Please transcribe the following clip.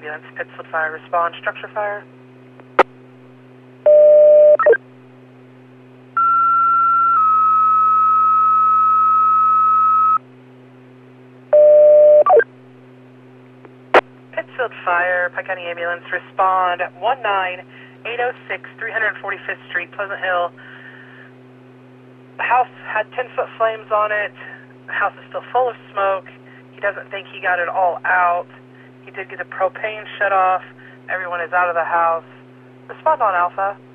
ambulance, Pittsfield Fire, respond, structure fire. Pittsfield Fire, Pike County Ambulance, respond, 19806 345th Street, Pleasant Hill. The house had 10-foot flames on it. The house is still full of smoke. He doesn't think he got it all out. He did get the propane shut off. Everyone is out of the house. Respond on Alpha.